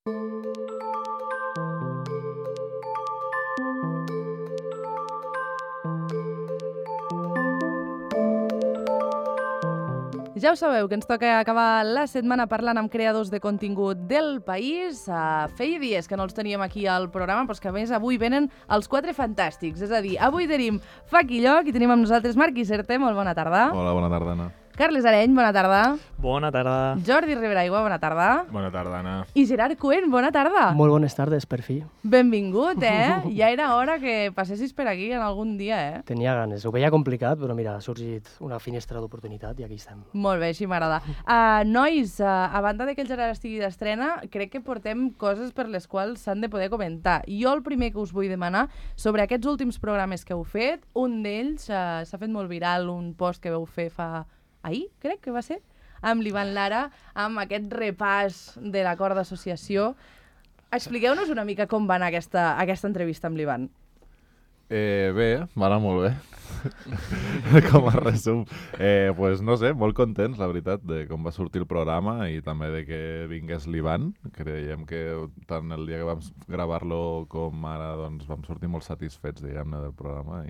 Ja ho sabeu, que ens toca acabar la setmana parlant amb creadors de contingut del país. Feia dies que no els teníem aquí al programa, però és que a més avui venen els quatre fantàstics. És a dir, avui tenim Faki Lloc i tenim amb nosaltres Marc Iserte, molt bona tarda. Hola, bona tarda, Anna. Carles Areny, bona tarda. Bona tarda. Jordi Ribraigua, bona tarda. Bona tarda, Anna. I Gerard Cuen, bona tarda. Molt bones tardes, per fi. Benvingut, Ja era hora que passessis per aquí en algun dia, Tenia ganes. Ho veia complicat, però mira, ha sorgit una finestra d'oportunitat i aquí estem. Molt bé, així m'agrada. Nois, a banda de que el Gerard estigui d'estrena, crec que portem coses per les quals s'han de poder comentar. Jo el primer que us vull demanar, sobre aquests últims programes que heu fet, un d'ells s'ha fet molt viral, un post que vau fer fa... ahir, crec que va ser, amb l'Ivan Lara, amb aquest repàs de l'acord d'associació. Expliqueu-nos una mica com va anar aquesta entrevista amb l'Ivan. Bé, va anar molt bé. Com a resum. Pues no sé, molt contents, la veritat, de com va sortir el programa i també de que vingués l'Ivan. Creiem que tant el dia que vam gravar-lo com ara doncs, vam sortir molt satisfets, diguem-ne, del programa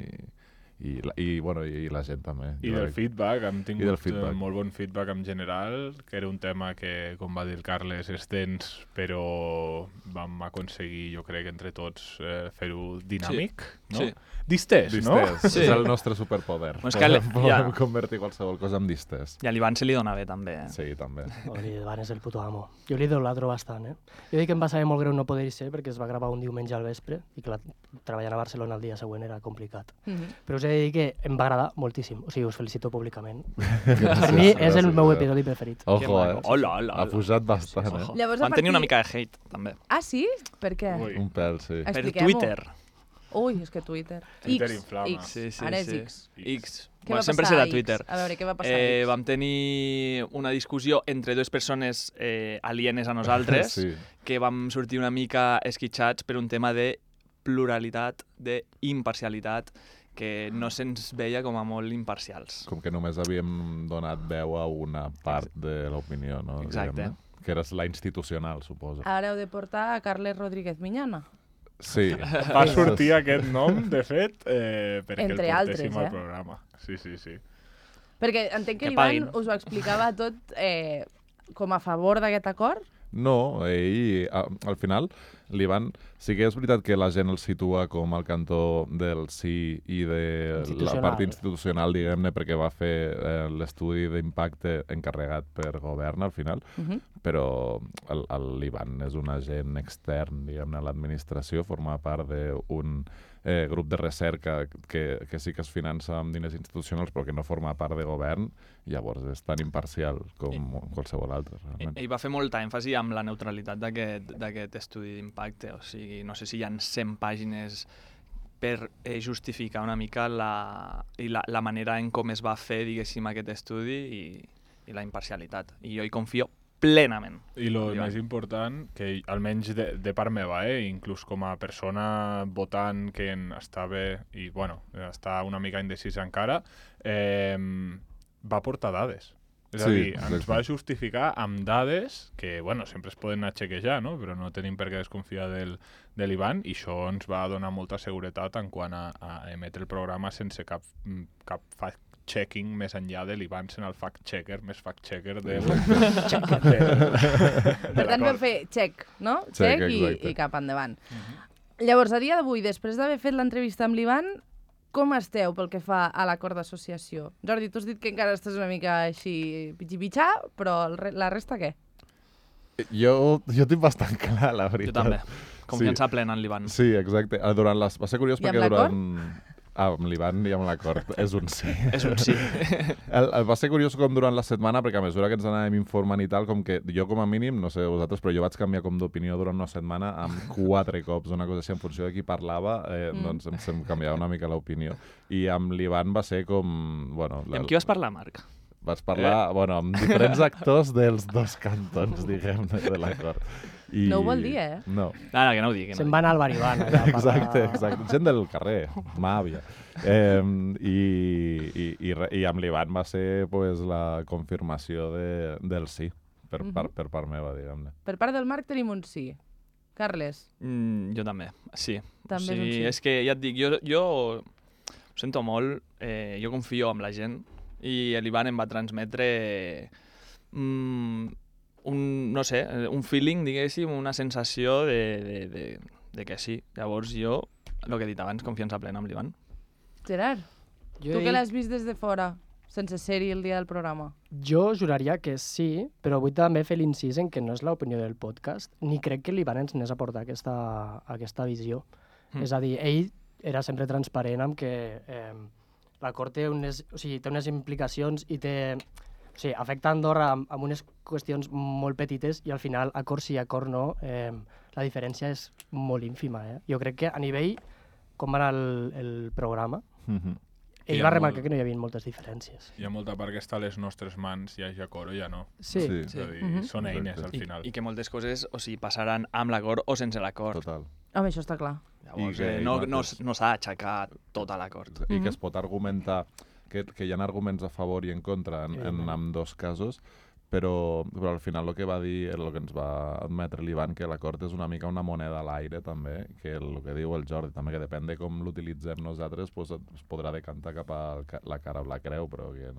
i la gent també. I del feedback, hem tingut molt bon feedback en general, que era un tema que, com va dir el Carles, és dens, però vam aconseguir, jo crec, entre tots fer-ho dinàmic, no? Sí. Distès, no? Sí. És el nostre superpoder. No, és que podem convertir qualsevol cosa en distès. I a l'Ivan se li dona bé, també. Sí, també. L'Ivan és el puto amo. Jo li idolatro bastant, Jo dic que em va saber molt greu no poder-hi ser perquè es va gravar un diumenge al vespre i clar, treballar a Barcelona el dia següent era complicat. Però us he de dir que em va agradar moltíssim. O sigui, us felicito públicament. Per mi és el meu episodi preferit. Ojo, Hola. Ha pujat bastant, Llavors, Van tenir una mica de hate, també. Ah, sí? Per què? Un pèl, sí. Per Expliquem-ho. Twitter. Ui, és que Twitter. Twitter inflama. X. Sí. Ara és X. X. Què va Sempre passar serà a X? Twitter. A veure, què va passar a X? Vam tenir una discussió entre dues persones alienes a nosaltres, Sí. que vam sortir una mica esquitxats per un tema de pluralitat, d'imparcialitat, que no se'ns veia com a molt imparcials. Com que només havíem donat veu a una part de l'opinió, no? Exacte. Diguem-ne. Que era la institucional, suposo. Ara heu de portar a Carles Rodríguez Miñana. Sí. Va sortir aquest nom, de fet, perquè Entre el altres, portéssim al programa. Sí. Perquè entenc que Que l'Ivan paguin. us ho explicava tot com a favor d'aquest acord. No, ell, al final, l'Ivan, sí que és veritat que la gent el situa com al cantó del sí i de la part institucional, diguem-ne, perquè va fer l'estudi d'impacte encarregat per govern, al final, però l'Ivan és un agent extern, diguem-ne, a l'administració, forma part d'un grup de recerca que sí que es finança amb diners institucionals però que no forma part de govern, llavors és tan imparcial com qualsevol altre. Realment. Ell va fer molta èmfasi amb la neutralitat d'aquest estudi d'impacte, o sigui, no sé si hi ha 100 pàgines per justificar una mica la manera en com es va fer, diguéssim, aquest estudi i la imparcialitat. I jo hi confio plenament. I el més important, que almenys de part meva, inclús com a persona votant que està bé i està una mica indecís encara, va portar dades. És a dir, ens va justificar amb dades que, sempre es poden anar a xequejar, no? Però no tenim per què desconfiar de l'Ivan i això ens va donar molta seguretat en quant a emetre el programa sense cap fact-checking més enllà de l'Ivan sent el fact-checker, més fact-checker de Per tant, vam fer check, no? Check i cap endavant. Llavors, a dia d'avui, després d'haver fet l'entrevista amb l'Ivan, com esteu pel que fa a l'acord d'associació? Jordi, tu has dit que encara estàs una mica així pitxi-pitxà, però la resta què? Jo tinc bastant clar, la veritat. Jo també. Confiança plena en l'Ivan. Sí, exacte. Va ser curiós perquè amb l'Ivan i amb l'acord. És un sí. És un sí. Va ser curiós com durant la setmana, perquè a mesura que ens anàvem informant i tal, com que jo com a mínim, no sé vosaltres, però jo vaig canviar com d'opinió durant una setmana amb 4 cops, una cosa així, en funció de qui parlava, doncs em canviava una mica l'opinió. I amb l'Ivan va ser com... I amb qui vas parlar, Marc? Vaig parlar, amb diferents actors dels dos cantons, diguem-ne, de l'acord. No ho vol dir, No. No, que no ho digui. Se'n va anar al Baribán. Exacte. Gent del carrer, m'àvia. I amb l'Ivan va ser la confirmació del sí. per part meva, diguem-ne. Per part del Marc tenim un sí. Carles? Jo també, sí. També és un sí. És que ja et dic, jo ho sento molt, jo confio en la gent i l'Ivan em va transmetre no sé, un feeling, diguéssim, una sensació de que sí. Llavors jo, el que he dit abans, confiança plena amb l'Ivan. Gerard, tu que l'has vist des de fora, sense ser-hi el dia del programa? Jo juraria que sí, però vull també fer l'incís en que no és l'opinió del podcast, ni crec que l'Ivan ens anés a portar aquesta visió. És a dir, ell era sempre transparent amb que l'acord té unes implicacions i afecta Andorra amb unes qüestions molt petites i al final, acord sí, acord no, la diferència és molt ínfima. Jo crec que a nivell, com va anar el programa, ell va remarcar que no hi havia moltes diferències. Hi ha molta part que està a les nostres mans, hi hagi acord o ja no. Sí. És a dir, són eines al final. I que moltes coses passaran amb l'acord o sense l'acord. Total. Home, això està clar. Llavors, no s'ha d'aixecar tot a l'acord. I que es pot argumentar que hi ha arguments a favor i en contra en ambdós casos, però al final el que va dir, el que ens va admetre l'Ivan, que l'acord és una mica una moneda a l'aire també, que el que diu el Jordi també, que depèn de com l'utilitzem nosaltres, pues, es podrà decantar cap a la cara o la creu, però que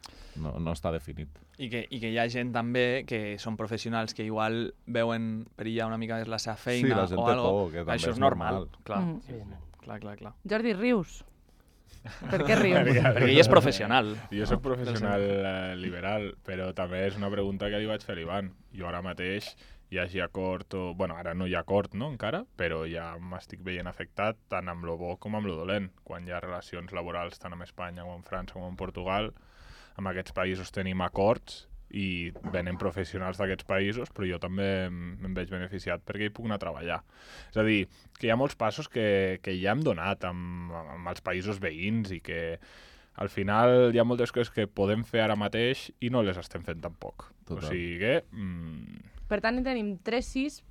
no està definit. I que hi ha gent també que són professionals que igual veuen perillar una mica més la seva feina la gent o té algo. por, que també Això és és normal. normal. Clar. Jordi, rius? Per què rius? Perquè ell és professional. Jo soc professional liberal, però també és una pregunta que li vaig fer a l'Ivan. Jo ara mateix hi hagi acord, ara no hi ha acord, no, encara, però ja m'estic veient afectat tant amb lo bo com amb lo dolent. Quan hi ha relacions laborals tant amb Espanya com amb França com amb Portugal, en aquests països tenim acords i venen professionals d'aquests països, però jo també em veig beneficiat perquè hi puc anar a treballar. És a dir, que hi ha molts passos que ja hem donat amb els països veïns i que al final hi ha moltes coses que podem fer ara mateix i no les estem fent tampoc. Total. O sigui que... Per tant, tenim 3-6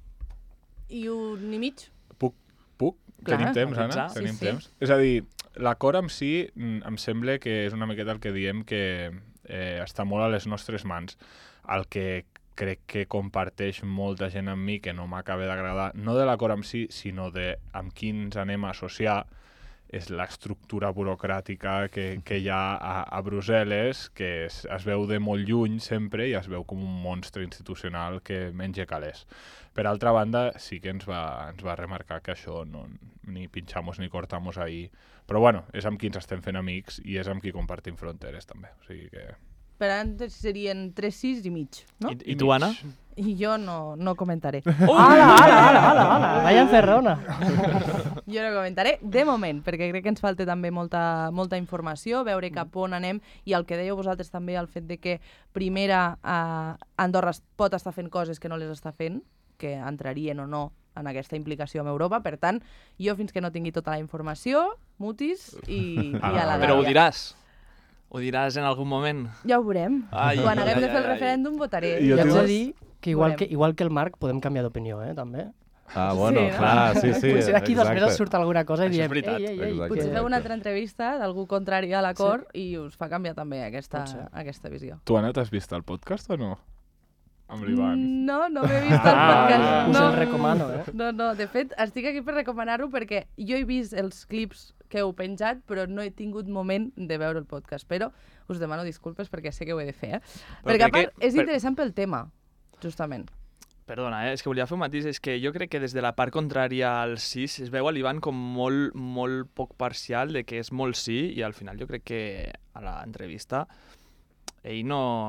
i 1 i mig. Puc? Clar, tenim temps, Anna? sí, Tenim sí. temps. És a dir, l'acord en si em sembla que és una miqueta el que diem que està molt a les nostres mans. El que crec que comparteix molta gent amb mi que no m'acaba d'agradar, no de l'acord en si, sinó de amb qui ens anem a associar, és l'estructura burocràtica que hi ha a Brussel·les, que es veu de molt lluny sempre i es veu com un monstre institucional que menja calés. Per altra banda, sí que ens va remarcar que això no, ni pinchamos ni cortamos ahí. Però bueno, és amb qui ens estem fent amics i és amb qui compartim fronteres també. O sigui que... Per tant, serien 3-6 i mig, no? I tu, Anna? I jo no comentaré. Ala! Vaya encerrona! Jo no comentaré, de moment, perquè crec que ens falta també molta informació, veure cap on anem, i el que dèieu vosaltres també, el fet de que primera Andorra pot estar fent coses que no les està fent, que entrarien o no en aquesta implicació amb Europa. Per tant, jo fins que no tingui tota la informació, mutis i a la Però ho dària. diràs? Ho diràs en algun moment? Ja ho veurem. Quan haguem de fer el referèndum votaré. Jo haig de dir que igual que el Marc podem canviar d'opinió, també. Ah, bueno, Sí, no? clar, sí, Potser d'aquí 2 mesos exacte. surt alguna cosa i Això és diem, veritat. ei. Exacte. Potser feu una altra entrevista d'algú contrari a l'acord i us fa canviar també aquesta visió. Tu, Anna, t'has vist el podcast o no? Amb l'Ivan. No m'he vist el podcast. Us el recomano, No, de fet, estic aquí per recomanar-ho perquè jo he vist els clips que heu penjat, però no he tingut moment de veure el podcast. Però us demano disculpes perquè sé que ho he de fer, Perquè a part és interessant pel tema, justament. Perdona, és que volia fer un matís, és que jo crec que des de la part contrària al sí es veu a l'Ivan com molt poc parcial, de que és molt sí, i al final jo crec que a l'entrevista ell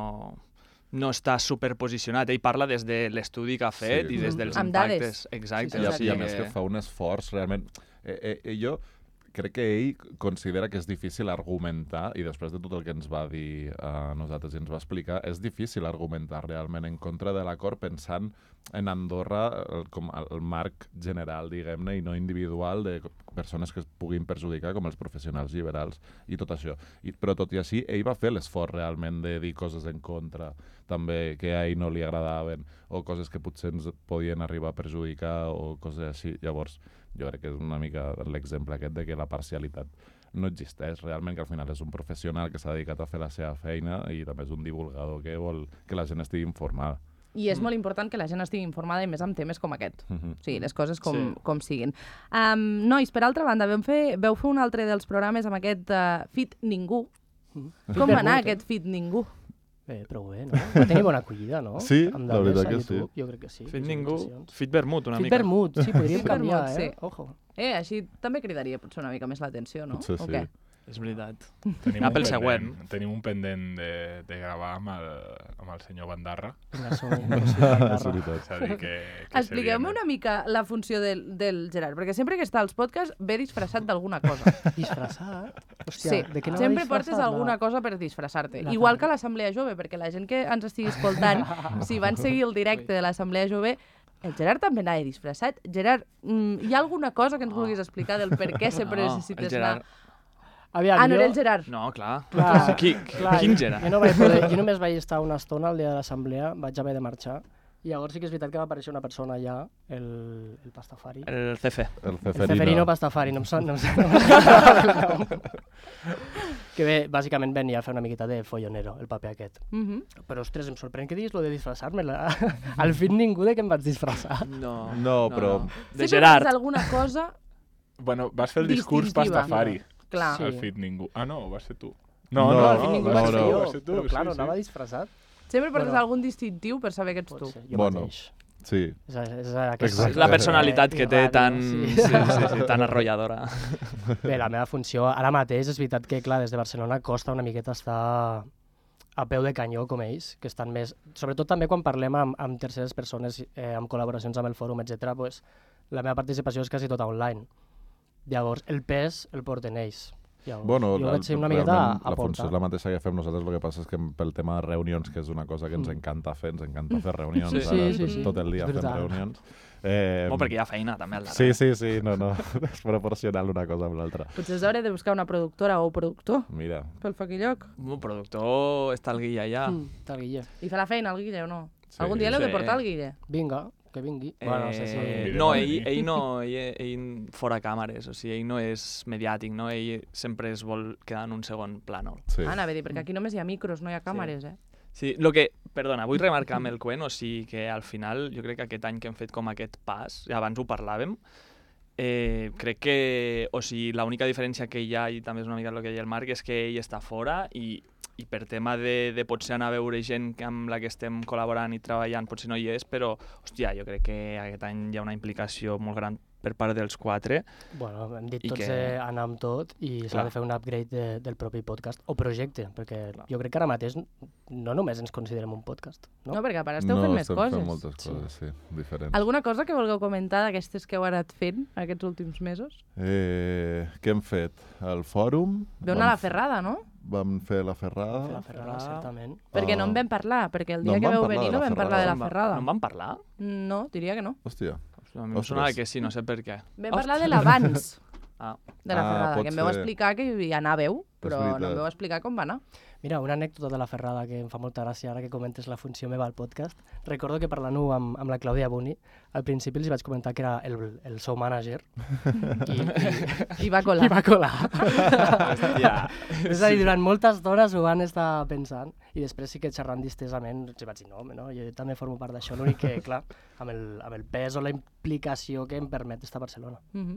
no està superposicionat, ell parla des de l'estudi que ha fet i des dels Amb impactes. dades. Exacte. I a més que fa un esforç realment... Jo crec que ell considera que és difícil argumentar, i després de tot el que ens va dir a nosaltres i ens va explicar, és difícil argumentar realment en contra de l'acord pensant en Andorra com el marc general, diguem-ne, i no individual de persones que es puguin perjudicar, com els professionals liberals i tot això. Però tot i així, ell va fer l'esforç realment de dir coses en contra, també que a ell no li agradaven, o coses que potser ens podien arribar a perjudicar, o coses així. Llavors, jo crec que és una mica l'exemple aquest de que la parcialitat no existeix realment, que al final és un professional que s'ha dedicat a fer la seva feina i també és un divulgador que vol que la gent estigui informada. I és molt important que la gent estigui informada i més amb temes com aquest. O sigui, les coses com siguin. Nois, per altra banda, veu fer un altre dels programes amb aquest Fit Ningú. Com va anar aquest Fit Ningú? Bé, prou bé, no? Va tenir bona acollida, no? Sí, la veritat que sí. Jo crec que sí. Fit Ningú, Fit Vermut, una mica. Fit Vermut, sí, podríem canviar, sí. Ojo. Així també cridaria potser una mica més l'atenció, no? Potser sí. És veritat. Pel següent. Tenim un pendent de gravar amb el senyor Bandarra. És veritat. Expliqueu-me una mica la funció del Gerard, perquè sempre que està als podcasts ve disfressat d'alguna cosa. Disfressat? Hòstia, Sí, de què no sempre va portes disfressat? alguna cosa per disfressar-te. Igual que a l'Assemblea Jove, perquè la gent que ens estigui escoltant, si van seguir el directe de l'Assemblea Jove, el Gerard també anava disfressat. Gerard, hi ha alguna cosa que ens vulguis explicar del per què sempre necessites anar... Aviam, no era el Gerard. No, clar. Clar, Quin Gerard? Jo només vaig estar una estona el dia de l'assemblea, vaig haver de marxar, i llavors sí que és veritat que va aparèixer una persona allà, el Pastafari. El CF. El Ceferino Pastafari, no em sap que bé, bàsicament venia a fer una miqueta de follonero, el paper aquest. Però, ostres, em sorprèn que diguis lo de disfressar-me. Al fin ningú de que em vaig disfressar. No, però... De Sempre Gerard. fas alguna cosa... Bueno, vas fer el discurs distintiva. Pastafari. Clar. Al Fit Ningú. Ah, no, vas ser tu. No, Al fin ningú no, vaig ser no. jo, Vas ser tu, però clar, sí, anava sí. disfressat. Sempre portes Bueno. algun distintiu per saber que ets tu. Pot ser, jo Bueno. mateix. Sí. És Exacte. És la personalitat que té ràdio, tan, sí. tan arrolladora. Bé, la meva funció, ara mateix, és veritat que, clar, des de Barcelona costa una miqueta estar a peu de canyó com ells, que estan més... Sobretot també quan parlem amb terceres persones, amb col·laboracions amb el fòrum, etc., pues, la meva participació és quasi tota online. Llavors, el pes el porten ells. Llavors, Bueno, jo vaig ser una miqueta realment a la funció portar. és la mateixa que fem nosaltres, el que passa és que pel tema de reunions, que és una cosa que ens encanta fer reunions, Sí. ara, Sí. tot el dia És fem veritat. reunions. Perquè hi ha feina també al darrere. Sí, no, és proporcional una cosa amb l'altra. Potser és hora de buscar una productora o productor Mira, pel Faquilloc. El productor està el Guilla allà. Està el Guille. I fa la feina, el Guille, o no? Sí. Algun dia l'heu de Sí. portar, el Guille? Vinga, que vingui. Bueno, no sé si... No, Diré ell no, ell fora càmeres, o sigui, ell no és mediàtic, no? Ell sempre es vol quedar en un segon plànol. sí. Anava a dir, perquè aquí només hi ha micros, no hi ha càmeres, eh? Sí, perdona, vull remarcar amb el Cuen, o sigui que al final jo crec que aquest any que hem fet com aquest pas, i abans ho parlàvem, crec que, o sigui, l'única diferència que hi ha, i també és una mica el que deia el Marc, és que ell està fora i per tema de potser anar a veure gent amb la que estem col·laborant i treballant, potser no hi és, però, hòstia, jo crec que aquest any hi ha una implicació molt gran per part dels quatre. Bueno, hem dit I tots que- anar amb tot i s'ha Clar. de fer un upgrade del propi podcast o projecte, perquè jo crec que ara mateix no només ens considerem un podcast, no? No, perquè a part esteu fent més estem coses. fent moltes coses, sí, diferents. Alguna cosa que vulgueu comentar d'aquestes que heu anat fent aquests últims mesos? Què hem fet? El fòrum... Veu anar a la ferrada, no? Vam fer la ferrada. La Ferrara, certament. Perquè no en vam parlar, perquè el No dia en que vam vau parlar venir de no la vam parlar de la ferrada. ferrada. No en vam parlar? No, diria que no. Hòstia. A mi em Ostres. sonava que sí, no sé per què. Vam parlar de l'abans Ah. de la Ah, ferrada, pot que em vau ser. explicar que hi anàveu, però no veritat. em vau explicar com va anar. Mira, una anècdota de la Ferrada que em fa molta gràcia ara que comentes la funció meva al podcast. Recordo que parlant-ho amb la Clàudia Buni, al principi els vaig comentar que era el show manager i I va colar. va colar. Hòstia. És a dir, durant moltes estones ho van estar pensant i després sí que xerrant distesament els vaig dir, no, home, no, jo també formo part d'això, l'únic que, clar, amb el pes o la implicació que em permet estar a Barcelona.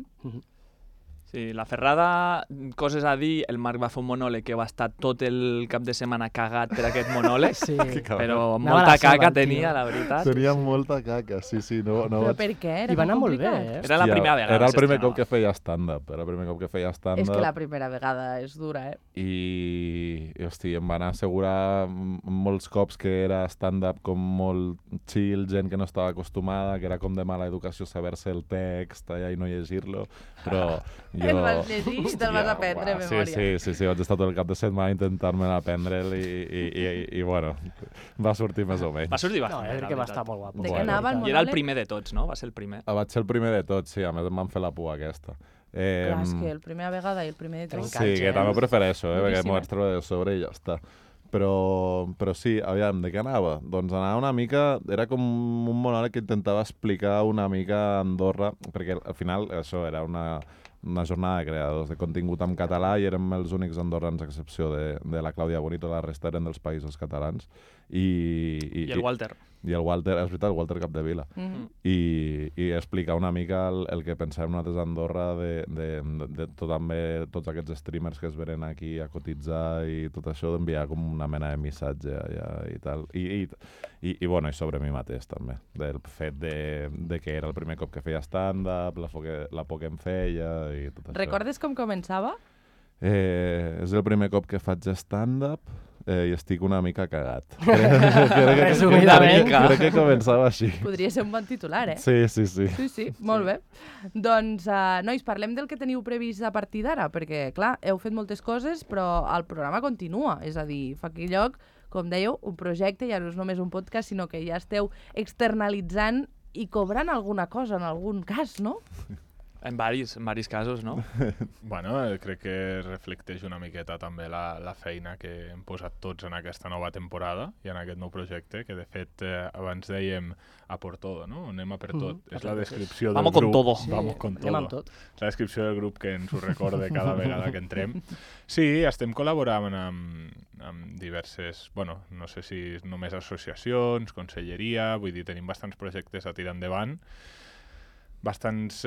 Sí, la Ferrada, coses a dir, el Marc va fer un monòleg que va estar tot el cap de setmana cagat per aquest monòleg, Sí, però Anava a molta la seva, caca tio. tenia, la veritat. Tenia molta caca, sí, no Però vaig... per què? Era i va anar molt bé, complicat. Era la primera vegada. Era el que primer s'estrenava. cop que feia stand-up. Era el primer cop que feia És stand-up. que la primera vegada és dura, eh? I hosti, em va anar a assegurar molts cops que era stand-up com molt chill, gent que no estava acostumada, que era com de mala educació saber-se el text allà i no llegir-lo, però jo... El vas llegir i te'l vas aprendre de memòria. Sí, vaig estar tot el cap de setmana intentant-me aprendre'l i bueno, va sortir més o menys. Va sortir No, bastant jo bé, crec la que va veritat. estar molt guapo. De què Bueno. anava el I era el monòleg? primer de tots, no? Va ser el primer. Vaig ser el primer de tots, sí, a més em van fer la pua aquesta. Clar, és que el primera vegada i el primer de tots... Sí, que també ho prefereixo, perquè Boníssim, m'ho vaig treure de sobre i ja està. Però sí, aviam, de què anava? Doncs anava una mica... Era com un monòleg que intentava explicar una mica Andorra, perquè al final això era una jornada de creadors de contingut en català i érem els únics andorrans, a excepció de la Clàudia Bonito, la resta eren dels països catalans. I el Walter. I el Walter, és veritat, el Walter Capdevila. I explicar una mica el que pensem nosaltres a Andorra de també tots aquests streamers que es venen aquí a cotitzar i tot això, d'enviar com una mena de missatge allà i tal. I bueno, i sobre mi mateix també, del fet de que era el primer cop que feia stand-up, la por que em feia i tot això. Recordes com començava? És el primer cop que faig stand-up i estic una mica cagat. Resumidament. Crec que començava així. Podria ser un bon titular, eh? Sí. Sí, molt bé. Doncs, nois, parlem del que teniu previst a partir d'ara, perquè, clar, heu fet moltes coses, però el programa continua. És a dir, fa aquí lloc, com dèieu, un projecte, ja no és només un podcast, sinó que ja esteu externalitzant i cobrant alguna cosa en algun cas, no? En varis casos, no? Bueno, crec que reflecteix una miqueta també la feina que hem posat tots en aquesta nova temporada i en aquest nou projecte, que de fet abans dèiem a por todo, no? Anem a per tot. És la descripció del Vamos grup. con todo. Sí, Vamos con todo. anem amb tot. És la descripció del grup que ens ho recorda cada vegada que entrem. Sí, estem col·laborant amb diverses, bueno, no sé si només associacions, conselleria, vull dir, tenim bastants projectes a tirar endavant, bastantes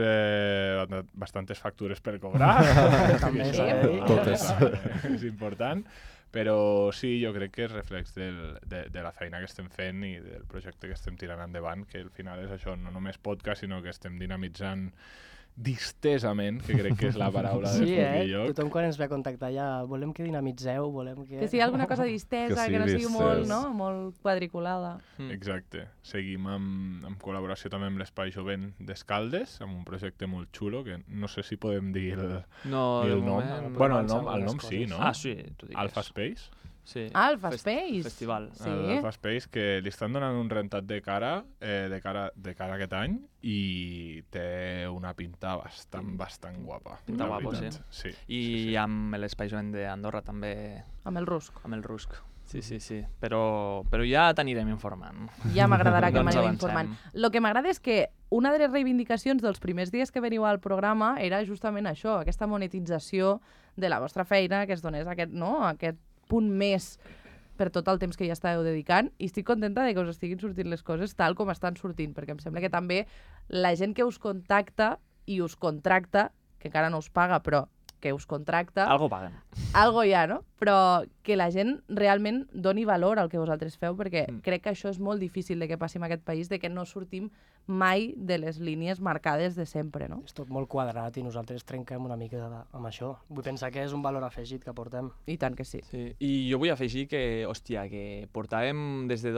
factures per cobrar. També, Això sí. Totes. és important. Però sí, jo crec que és reflex de la feina que estem fent i del projecte que estem tirant endavant, que al final és això, no només podcast, sinó que estem dinamitzant distesament, que crec que és la paraula de Sí, Forquilloc. tothom quan ens ve a contactar ja volem que dinamitzeu, volem que... Que sigui alguna cosa distesa, que no sigui molt, no? Molt quadriculada. Exacte. Seguim amb col·laboració també amb l'Espai Jovent d'Escaldes, amb un projecte molt xulo, que no sé si podem dir el De nom. moment... Bueno, el nom sí, no? Ah, sí, tu digues. Alpha Space. Sí. Alpha Space. Festival. Sí. Alpha Space, que li estan donant un rentat de cara a aquest any i té una pinta bastant guapa. Pinta la guapo, veritat. Sí. I amb l'Espai Jovent d'Andorra també, Amb el rusc. amb el Rusc. Sí. Però ja t'anirem informant. Ja m'agradarà que Doncs m'aneu avancem. informant. El que m'agrada és que una de les reivindicacions dels primers dies que veniu al programa era justament això, aquesta monetització de la vostra feina, que es donés aquest punt més per tot el temps que ja estàveu dedicant, i estic contenta de que us estiguin sortint les coses tal com estan sortint, perquè em sembla que també la gent que us contacta i us contracta, que encara no us paga, però que us contracta... Algo paguen. Algo hi ha, no? Però que la gent realment doni valor al que vosaltres feu, perquè crec que això és molt difícil de que passi en aquest país, de que no sortim mai de les línies marcades de sempre, no? És tot molt quadrat i nosaltres trenquem una mica amb això. Vull pensar que és un valor afegit que portem. I tant que sí. Sí. I jo vull afegir que, hòstia, que portàvem des de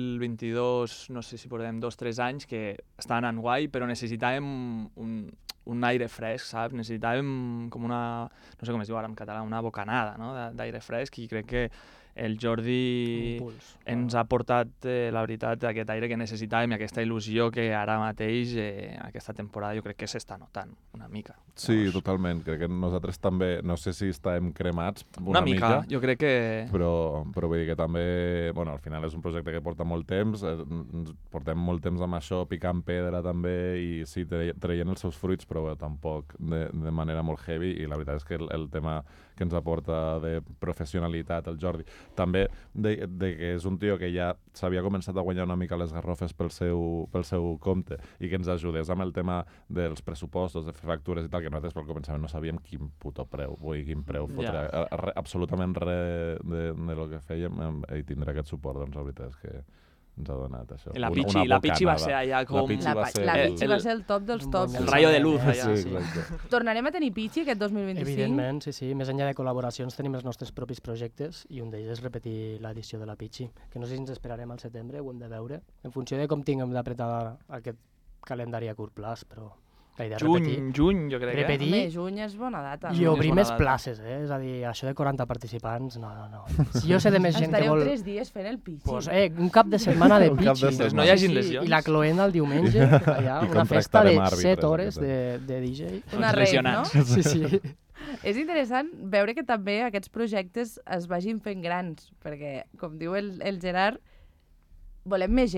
2022, no sé si portem 2 o 3 anys, que estaven en guai, però necessitàvem un aire fresc, saps? Necessitàvem com una, no sé com es diu ara en català, una bocanada, no? D'aire fresc, i crec que el Jordi Impuls. ens ha portat, la veritat, aquest aire que necessitàvem i aquesta il·lusió que ara mateix, aquesta temporada, jo crec que s'està notant una mica. Sí, Llavors, totalment. Crec que nosaltres també, no sé si estàvem cremats una mica, jo crec que... però vull dir que també, bueno, al final és un projecte que porta molt temps, portem molt temps amb això, picant pedra també, i sí, traient els seus fruits, però tampoc de manera molt heavy, i la veritat és que el tema que ens aporta de professionalitat, el Jordi, també de que és un tio que ja s'havia començat a guanyar una mica les garrofes pel seu compte i que ens ajudés amb el tema dels pressupostos, de fer factures i tal, que nosaltres pel començament no sabíem quin puto preu, quin preu fotre absolutament res de lo que fèiem, i tindrà aquest suport, doncs la veritat és que ens ha donat això. La Pichi va ser allà com... La Pichi va ser el top dels tops. El rayo de luz allà. Sí, exacte. Tornarem a tenir Pichi aquest 2025? Evidentment, sí. Més enllà de col·laboracions tenim els nostres propis projectes i un d'ells és repetir l'edició de la Pichi, que no sé si ens esperarem al setembre, ho hem de veure, en funció de com tinguem d'apretar aquest calendari a curt plaç, però la idea és repetir. Juny, jo crec. Repetir. Home, juny és bona data. I és obrir bona més data. places, És a dir, això de 40 participants, no. Si jo sé de més gent que Estareu vol... 3 dies fent el Pichi. Pues, un cap de setmana de Un cap de Pichi. setmana. No hi hagin lesions. I la Cloenda el diumenge, allà, I una festa de contractarem àrbitres 7 hores aquest de DJ. Una rave, no? Sí. És interessant veure que també aquests projectes es vagin fent grans, perquè, com diu el Gerard, volem més gent.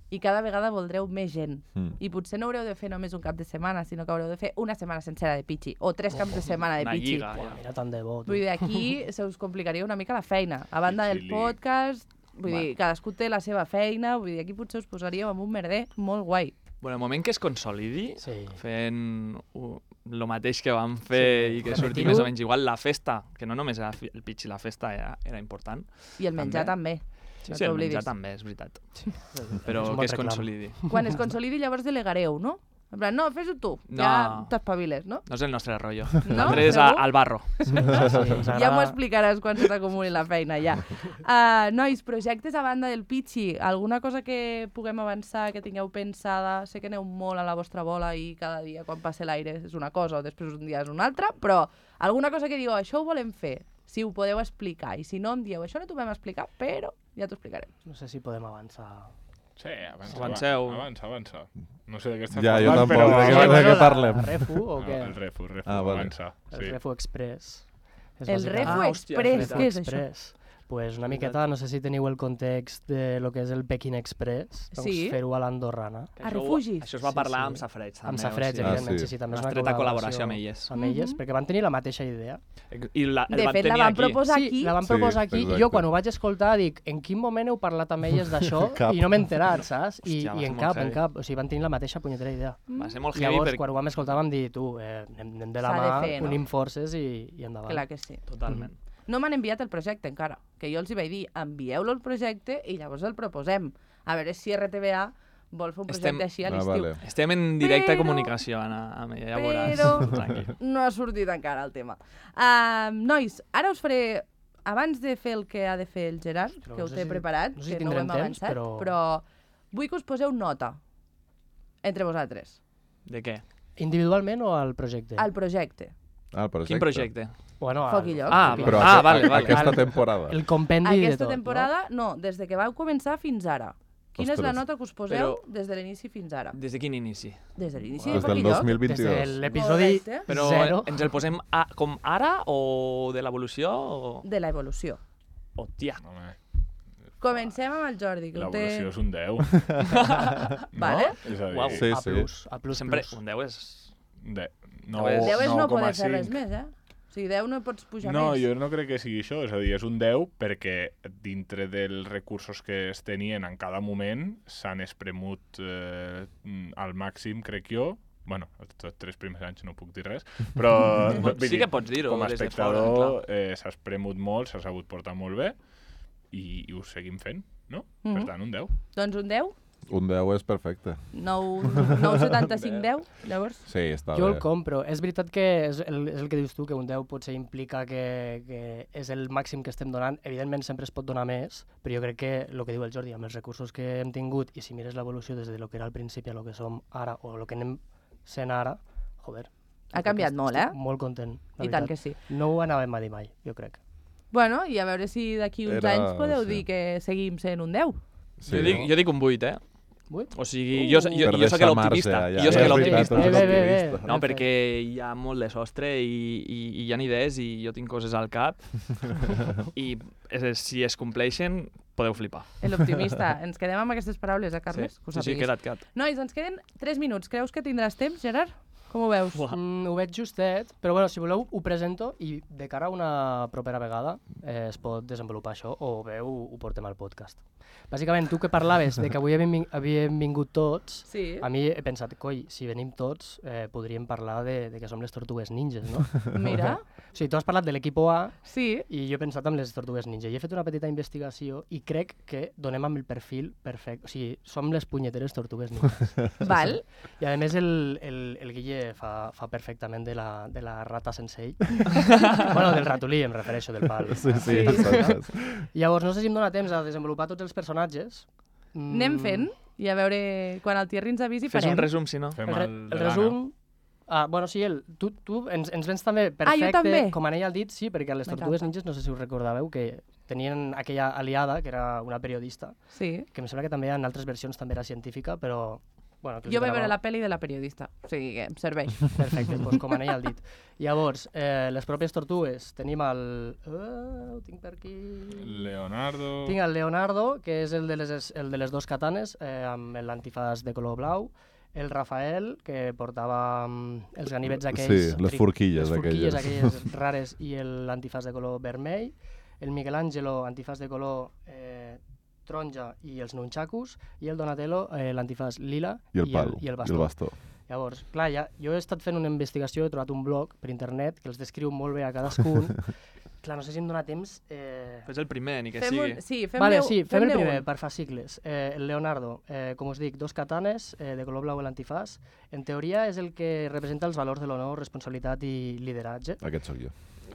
i cada vegada voldreu més gent. I potser no haureu de fer només un cap de setmana, sinó que haureu de fer una setmana sencera de pitxi, o 3 caps de setmana de Una pitxi. lliga, ja. Mira, tant de bo. tu. Vull dir, aquí se us complicaria una mica la feina. A banda del Pitxi-li. podcast, vull dir, cadascú té la seva feina, vull dir, aquí potser us posaríeu amb un merder molt guai. Bueno, el moment que es consolidi, Sí. fent el mateix que vam fer i que surti repetir-ho. més o menys igual, la festa, que no només era el pitch i la festa era important. I el menjar també. Sí, No sí, el t'oblidis. menjar també, és veritat. És Però un bon que es reclam. consolidi. Quan es consolidi, llavors delegareu, no? En plan, no, fes-ho tu, No. ja t'espaviles, no? No és el nostre rotllo. No? L'altre és Segur? al barro. Sí, ens Ja agrada- m'ho explicaràs quan se t'acumuli la feina, ja. Nois, projectes a banda del pitxi, alguna cosa que puguem avançar, que tingueu pensada? Sé que aneu molt a la vostra bola i cada dia quan passa l'aire és una cosa o després un dia és una altra, però alguna cosa que digueu, això ho volem fer, si ho podeu explicar, i si no em dieu, això no t'ho vam explicar, però ja t'ho explicarem. No sé si podem avançar. Sí, avança. Avanceu. Avança. No sé de què està Ja, jo parlant, tampoc, però... de Sí, què la parlem? Refu o No, què? el refu, vale. avança. El Refu Express. És El bàsicament- Refu hòstia, és Express, veritat. què és això? Express. Pues una miqueta, no sé si teniu el context de lo que és el Peking Express, doncs Sí. fer-ho a l'andorrana. A refugis. Això es va Sí, parlar sí. amb Safreig. Amb també, Safreig, o sigui, evidentment, sí. sí, també és Una una estreta col·laboració amb elles. Amb elles, perquè van tenir la mateixa idea. I la, De fet, la tenir van aquí. proposar Sí, aquí. la van Sí, proposar aquí, i exacte. jo quan ho vaig escoltar dic, en quin moment heu parlat amb elles d'això? Cap. I no m'he enterat, saps? Hòstia, va I ser en molt cap, heavy. en cap. O sigui, van tenir la mateixa punyetera idea. Va ser molt I heavy llavors, perquè... quan ho vam escoltar vam dir, tu, anem de la S'ha de mà, fer, no? unim forces i endavant. Clar que sí. Totalment. No m'han enviat el projecte encara, que jo els hi vaig dir, envieu-lo el projecte i llavors el proposem. A veure si RTBA vol fer un projecte Estem- així a l'estiu. vale. Estem en directa Però- comunicació, Anna, amb ella, ja veuràs. Però Tranquil. no ha sortit encara el tema. Nois, ara us faré, abans de fer el que ha de fer el Gerard, Però que no ho sé té si- preparat, no sé si que no ho hem tindrem temps, avançat, però vull que us poseu nota entre vosaltres, De què? Individualment o al projecte? al projecte. Ah, el projecte. Quin projecte? Bueno, Foc i lloc. Ah, Sí. Però vale, vale. aquesta temporada. el compendi de Aquesta tot, temporada, no, des de que vau començar fins ara. Quina és la Ostres. nota que us poseu des de l'inici fins ara? Des de quin inici? Des de l'inici Des de del Foc i lloc? no? Des 2022. de l'episodi Correcte. Però 0. ens el posem com ara o de l'evolució? O... De l'evolució. Hòstia. Home, Comencem amb el Jordi, que ho té... l'evolució és un 10. Vale. És a dir, Uau. Sí, A sí. plus, A plus, Sempre plus. un 10 és... no, 10 és no poder 9,5. fer res més, eh? O sigui, 10 no pots pujar No, més. jo no crec que sigui això, és a dir, és un 10 perquè dintre dels recursos que es tenien en cada moment s'han espremut al màxim, crec jo. Bueno, els 3 primers anys no puc dir res, però vull Sí dir, que pots dir-ho com a des de espectador fora, s'ha espremut molt, s'ha sabut portar molt bé i ho seguim fent, no? Per tant, un 10. Doncs un 10? Un 10 és perfecte. 9,75, 10, llavors? Sí, està Jo bé. el compro. És veritat que és el que dius tu, que un 10 potser implica que és el màxim que estem donant. Evidentment sempre es pot donar més, però jo crec que el que diu el Jordi, amb els recursos que hem tingut, i si mires l'evolució des de lo que era al principi a lo que som ara, o lo que anem sent ara, joder. Ha canviat molt, eh? Estic molt content, la I tant veritat. que sí. No ho anàvem a dir mai, jo crec. Bueno, i a veure si d'aquí uns Era- anys podeu sí. dir que seguim sent un 10. Sí, jo dic un 8, eh? 8? O sigui, jo soc Per l'optimista. deixar marge, ja. Jo soc És l'optimista. veritat, Bé. No, perquè hi ha molt de sostre i hi ha idees i jo tinc coses al cap i si es compleixen podeu flipar. L'optimista. Ens quedem amb aquestes paraules, Carles? Que ho sí, sàpiguis. queda't. Nois, ens queden 3 minuts. Creus que tindràs temps, Gerard? Com ho veus? Ho veig justet, però bueno, si voleu ho presento i de cara a una propera vegada es pot desenvolupar això o bé ho portem al podcast. Bàsicament, tu que parlaves de que avui havíem vingut tots, Sí. a mi he pensat, coi, si venim tots podríem parlar de que som les Tortugues Ninjas, no? Mira. O sigui, tu has parlat de l'equip A Sí. i jo he pensat en les Tortugues Ninja i he fet una petita investigació i crec que donem amb el perfil perfecte. O sigui, som les punyeteres Tortugues Ninjas. Val. I a més el Guille fa perfectament de la rata sensei. Bueno, del ratolí em refereixo, del pal. Sí, exacte. Llavors, no sé si em dóna temps a desenvolupar tots els personatges. Anem fent i a veure, quan el Thierry ens avisi, Fes farem. un resum, si no. Fem El de resum... bueno, sí, tu ens vens també perfecte, jo també? com anell al dit, sí, perquè les Tortugues Ninjas, no sé si us recordàveu, que tenien aquella aliada, que era una periodista, Sí. que em sembla que també en altres versions també era científica, però Bueno, Jo vaig veure la pel·li de la periodista, o sigui que em serveix. Perfecte, doncs com anell al dit. Llavors, les pròpies tortugues, tenim el... ho tinc per aquí... Leonardo... Tinc el Leonardo, que és el de les dos katanes, amb l'antifàs de color blau, el Rafael, que portava els ganivets aquells... Sí, les forquilles aquelles rares i l'antifàs de color vermell, el Michelangelo, antifàs de color taronja i els nunchakus, i el Donatello, l'antifàs lila i el bastó. Llavors, clar, jo he estat fent una investigació, he trobat un blog per internet que els descriu molt bé a cadascun. Clar, no sé si em dona temps... Fes el primer, ni que sigui. Sí, fem el primer, per fascicles. El Leonardo, com us dic, 2 katanes de color blau a l'antifàs. En teoria és el que representa els valors de l'honor, responsabilitat i lideratge. Aquest sóc jo.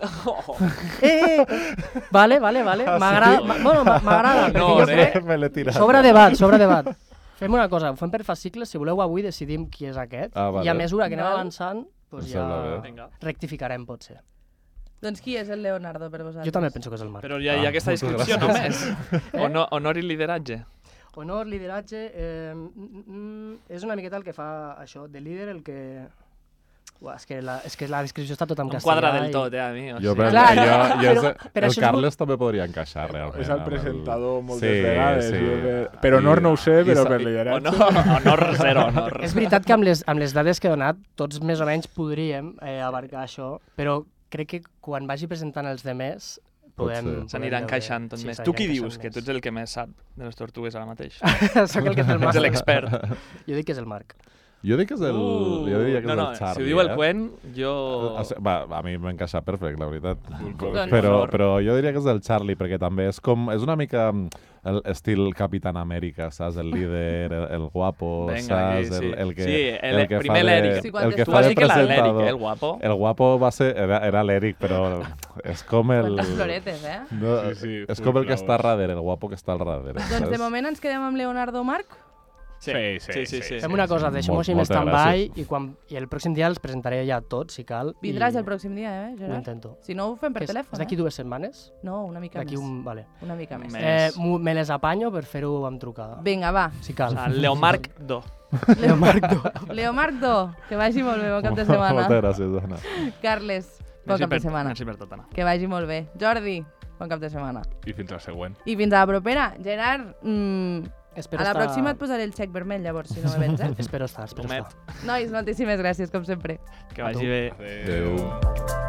Vale. M'agrada. Bueno, m'agrada. Me l'he tirat. Sobre debat. Fem una cosa, ho fem per fascicles, si voleu avui decidim qui és aquest, i a mesura que anem avançant, doncs ja rectificarem, potser. Doncs qui és el Leonardo per vosaltres? Jo també penso que és el Marc. Però hi ha aquesta descripció només. Honor i lideratge. Honor, lideratge, és una miqueta el que fa això, de líder, el que... És que la descripció està tot en castellà. No quadra del tot, a mi. El Carles també podria encaixar, realment. És el presentador moltes vegades. Per honor no ho sé, però per lideratge... Honor zero, honor. És veritat que amb les dades que he donat, tots més o menys podríem abarcar això, però crec que quan vagi presentant els demés s'anirà encaixant tot més. Tu qui dius? Que tu ets el que més sap de les tortugues ara mateix. Soc el que té el Marc. Ets l'expert. Jo dic que és el Marc. Jo dic que és el... Jo diria que és el Charlie. Si ho diu el Quen, jo... A mi m'encaixa perfecte, la veritat. Però jo diria que és el Charlie, perquè també és una mica l'estil Capitán Amèrica, saps? El líder, el guapo, saps? El que primer l'Eric. Tu has dit que l'Eric, el guapo. El guapo era l'Eric, però és com el... Quantes floretes, És com el que està al darrere, el guapo que està al darrere. Doncs de moment ens quedem amb Leonardo Marc. Sí. Fem una cosa, deixem-ho així en stand-by i el pròxim dia els presentaré ja tots, si cal. Vindràs el pròxim dia, Gerard? Ho intento. Si no, ho fem per telèfon. És d'aquí 2 setmanes? No, una mica més. Vale. Una mica més. Me les apanyo per fer-ho amb trucada. Vinga, va. Si cal. Leomarc Do. Leomarc Do. Que vagi molt bé, bon cap de setmana. Moltes gràcies, Anna. Carles, bon cap de setmana. Merci per tot, Anna. Que vagi molt bé. Jordi, bon cap de setmana. I fins la següent. I fins a la propera. Gerard, a la pròxima et posaré el xec vermell, llavors, si no me vens, Espero estar. Nois, moltíssimes gràcies, com sempre. Que vagi bé. Adéu.